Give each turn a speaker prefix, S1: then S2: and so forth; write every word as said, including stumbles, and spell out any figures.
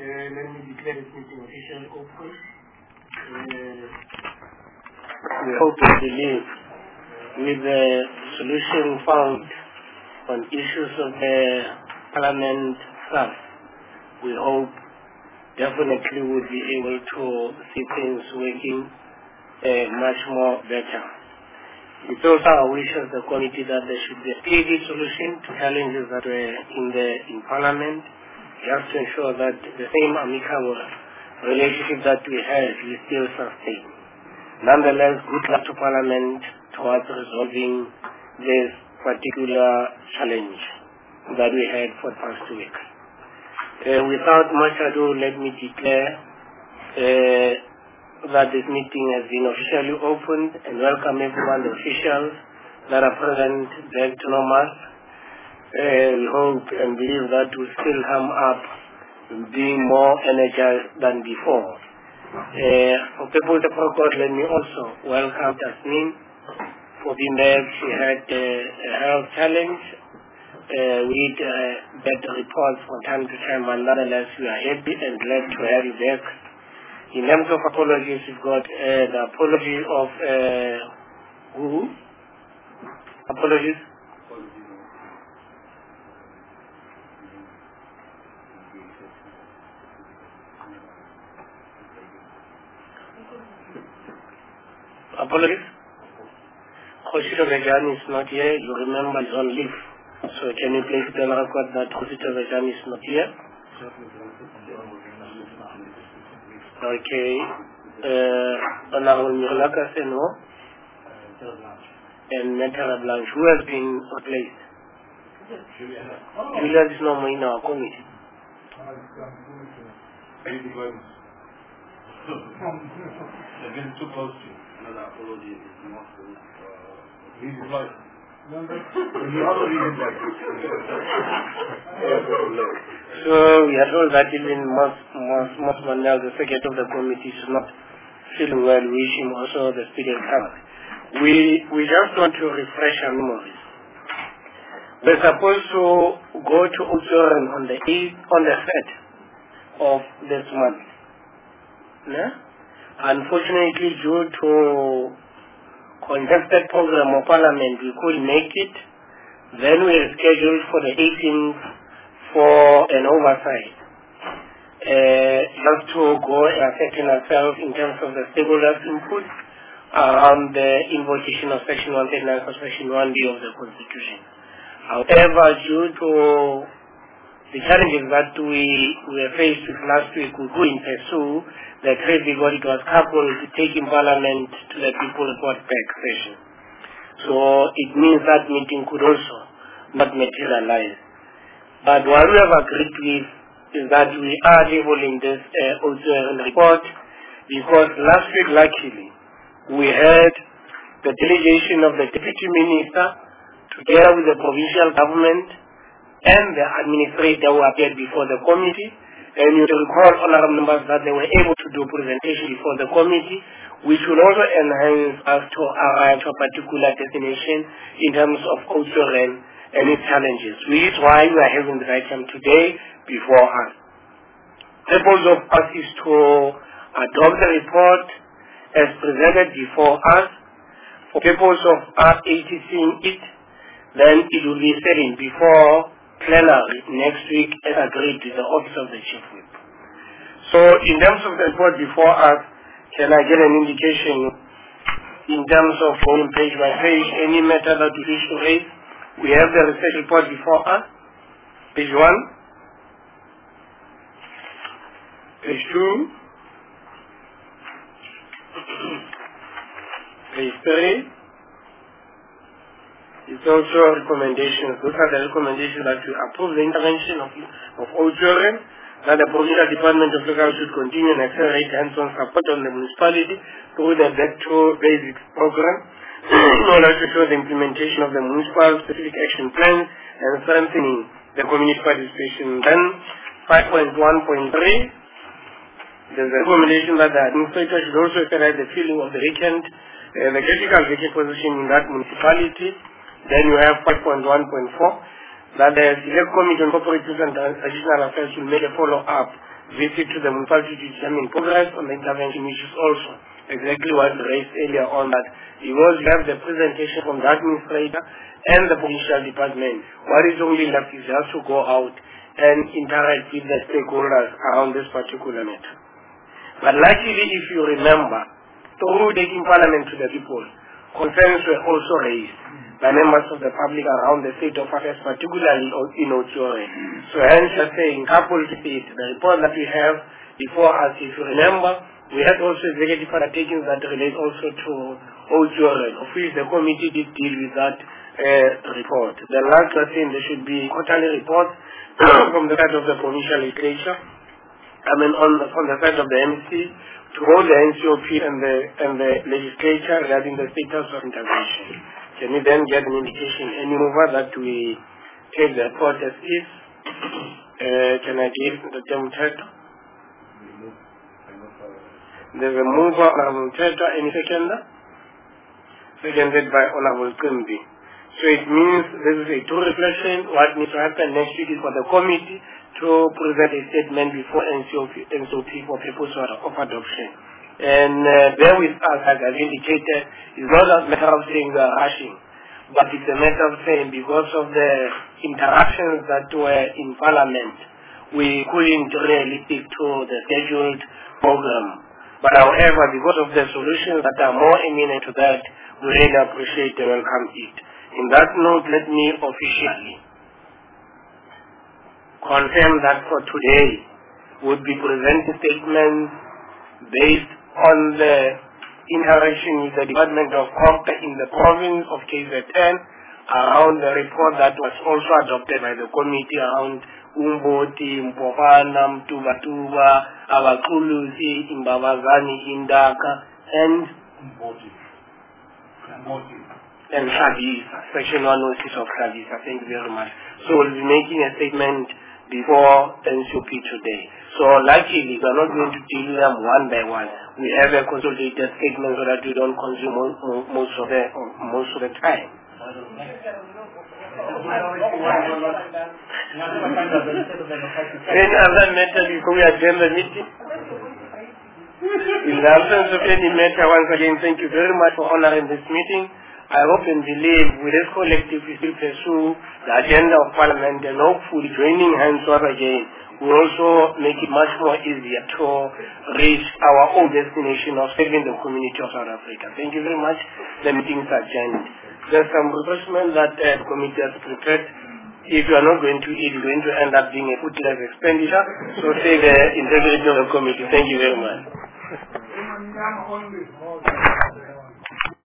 S1: let me declare this meeting officially open. Uh, we hope and believe with the solution found on issues of the Parliament staff, we hope definitely we'll be able to see things working uh, much more better. It's also our wish as the committee that there should be a speedy solution to challenges that were in the in Parliament, just to ensure that the same amicable relationship that we had we still sustain. Nonetheless, good luck to Parliament towards resolving this particular challenge that we had for the past two weeks. Uh, without much ado, let me declare uh, that this meeting has been officially opened and welcome everyone, the officials that are present back to normal. Uh, we hope and believe that we still come up being more energized than before. Uh, for people of the record, let me also welcome Tasneem for being there. She had uh, a health challenge. Uh, we need uh, better reports from time to time, but nonetheless we are happy and glad to have you back. In terms of apologies, we've got uh, the apology of uh, who? Apologies? Apologies? Khoshito Vejani is not here. You remember he's on leave. So can you please tell the record that Khoshito Vejani is not here? Okay. Uh, Honorable Mirlaka Seno and Netara Blanche, who has been replaced? Julia is no more in our committee.
S2: Again, too close to another apology is not he's right.
S1: So we are told that even Mas Mas Manel, the secretary of the committee, is not feeling well. We wish him also the speedy recovery. We we just want to refresh our memories. We're supposed to go to Uzoran on the eighth, on the third of this month. Yeah? Unfortunately, due to congested program of Parliament, we couldn't make it. Then we scheduled for the eighteenth for an oversight. Uh, just to go and ascertain ourselves in terms of the stakeholders' input around the invocation of Section one thirty-nine for Section one B of the Constitution. However, due to the challenges that we were faced with last week, we couldn't pursue the trade because it was coupled to taking Parliament to the people report back session. So it means that meeting could also not materialize. But what we have agreed with is that we are tabling this uh, also report because last week, luckily, we had the delegation of the Deputy Minister together with the provincial government and the administrator who appeared before the committee. And you recall, honorable members, that they were able to do presentation before the committee, which will also enhance us to arrive to a particular destination in terms of Outsoren and its challenges, which is why we are having the item today before us. The purpose of us is to adopt the report as presented before us. For purpose of us ATCing it, then it will be set in before plenary next week as agreed with the Office of the Chief Whip. So in terms of the report before us, can I get an indication in terms of going page by page, any matter that we wish to raise? We have the research report before us. Page one. Page two. Page three. It's also recommendations. Those are the recommendations that we approve the intervention of, of O C R N, that the Provincial Department of Local should continue and accelerate hands-on support on the municipality through the Back to Basics program in order to show the implementation of the municipal specific action plans and strengthening the community participation. Then five point one point three, there's a recommendation that the administrator should also accelerate the filling of the vacant, uh, the critical vacant position in that municipality. Then you have five point one point four, that the Select Committee on Corporate and Additional Affairs will make a follow-up visit to the municipality to determine progress on the intervention, which is also exactly what raised earlier on, that because you have the presentation from the administrator and the provincial department, what is only left is just to go out and interact with the stakeholders around this particular matter. But luckily, if you remember, through taking Parliament to the people, concerns were also raised by members of the public around the state of affairs, particularly in Ochiore. So hence you're saying, coupled with it, the report that we have before us, if you remember, we had also executive undertakings that relate also to Ochiore, of which the committee did deal with that uh, report. The last was saying there should be quarterly reports from the side of the provincial legislature, I mean on the, on the side of the M C, to hold the N C O P and the, and the legislature regarding the status of intervention. Can we then get an indication, any mover, that we take the report as is? Uh, can I give the term title? There's a mover, Honorable Teta, any seconder? Seconded by Honorable Kumbi. So it means this is a true reflection. What needs to happen next week is for the committee to present a statement before N C O P, N C O P for purpose of adoption. And uh, bear with us, as I've indicated, it's not a matter of saying we are rushing, but it's a matter of saying because of the interactions that were in Parliament, we couldn't really stick to the scheduled program. But however, because of the solutions that are more imminent to that, we really appreciate and welcome it. In that note, let me officially confirm that for today, would be presenting statements based on the interaction with the Department of Comp in the province of K Z N around the report that was also adopted by the committee around Umboti, Mpopana, Mtubatuba, Abakuluzi, Imbabazani, Indaka, and Umboti. And Shabisa, Section one oh six of Shabisa. Thank you very much. So we'll be making a statement before N C O P today. So luckily, we are not going to deal with them one by one. We have a consolidated statement so that we don't consume most of the most of the time. Any other matter before we adjourn the meeting? In the absence of any matter, once again, thank you very much for honoring this meeting. I hope and believe with this collective we still pursue the agenda of Parliament, and hopefully joining hands once again will also make it much more easier to reach our own destination of serving the community of South Africa. Thank you very much. The meeting is adjourned. There's some refreshment that uh, the committee has prepared. If you are not going to eat, it's going to end up being a fruitless expenditure. So save the integrity of the committee. Thank you very much.